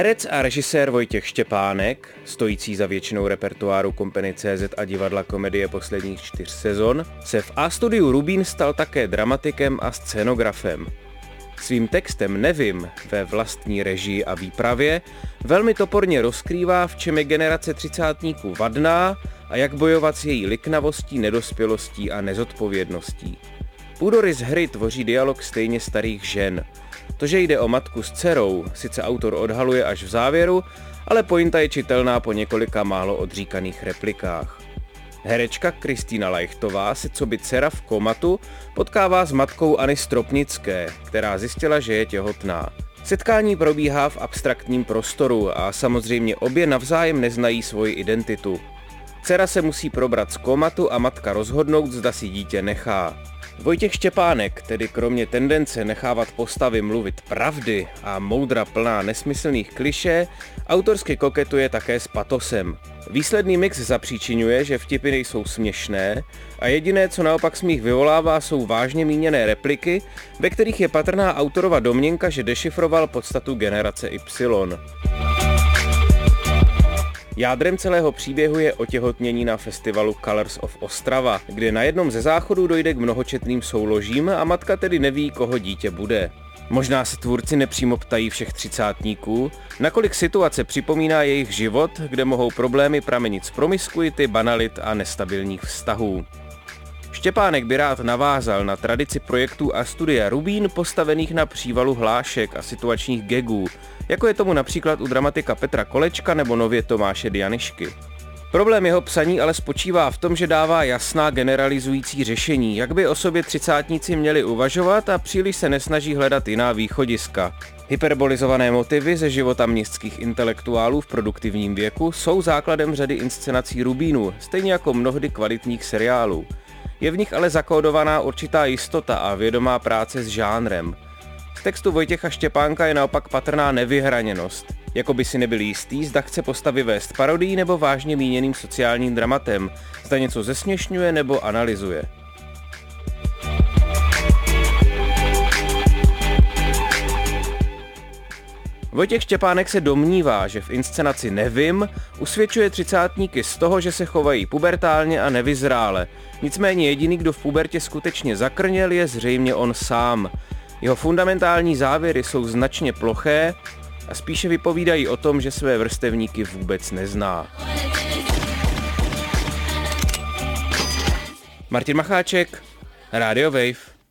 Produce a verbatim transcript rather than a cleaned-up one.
Herec a režisér Vojtěch Štěpánek, stojící za většinou repertoáru Kompany C Z a divadla komedie posledních čtyř sezon, se v A-studiu Rubín stal také dramatikem a scénografem. Svým textem Nevím ve vlastní režii a výpravě velmi toporně rozkrývá, v čem je generace třicátníků vadná a jak bojovat s její liknavostí, nedospělostí a nezodpovědností. Půdorys hry tvoří dialog stejně starých žen. To, že jde o matku s dcerou, sice autor odhaluje až v závěru, ale pointa je čitelná po několika málo odříkaných replikách. Herečka Kristýna Lajchtová se coby dcera v komatu potkává s matkou Anny Stropnické, která zjistila, že je těhotná. Setkání probíhá v abstraktním prostoru a samozřejmě obě navzájem neznají svoji identitu. Dcera se musí probrat z komatu a matka rozhodnout, zda si dítě nechá. Vojtěch Štěpánek, tedy kromě tendence nechávat postavy mluvit pravdy a moudra plná nesmyslných klišé, autorsky koketuje také s patosem. Výsledný mix zapříčiňuje, že vtipy nejsou směšné a jediné, co naopak smích vyvolává, jsou vážně míněné repliky, ve kterých je patrná autorova domněnka, že dešifroval podstatu generace Y. Jádrem celého příběhu je otěhotnění na festivalu Colors of Ostrava, kde na jednom ze záchodů dojde k mnohočetným souložím a matka tedy neví, koho dítě bude. Možná se tvůrci nepřímo ptají všech třicátníků, nakolik situace připomíná jejich život, kde mohou problémy pramenit z promiskuity, banalit a nestabilních vztahů. Štěpánek by rád navázal na tradici projektů a studia Rubín postavených na přívalu hlášek a situačních gagů, jako je tomu například u dramatika Petra Kolečka nebo nově Tomáše Dianyšky. Problém jeho psaní ale spočívá v tom, že dává jasná generalizující řešení, jak by o sobě třicátníci měli uvažovat a příliš se nesnaží hledat jiná východiska. Hyperbolizované motivy ze života městských intelektuálů v produktivním věku jsou základem řady inscenací Rubínu, stejně jako mnohdy kvalitních seriálů. Je v nich ale zakódovaná určitá jistota a vědomá práce s žánrem. Z textu Vojtěcha Štěpánka je naopak patrná nevyhraněnost. Jako by si nebyl jistý, zda chce postavy vést parodií nebo vážně míněným sociálním dramatem, zda něco zesměšňuje nebo analyzuje. Vojtěch Štěpánek se domnívá, že v inscenaci Nevím usvědčuje třicátníky z toho, že se chovají pubertálně a nevyzrále. Nicméně jediný, kdo v pubertě skutečně zakrněl, je zřejmě on sám. Jeho fundamentální závěry jsou značně ploché a spíše vypovídají o tom, že své vrstevníky vůbec nezná. Martin Macháček, Radio Wave.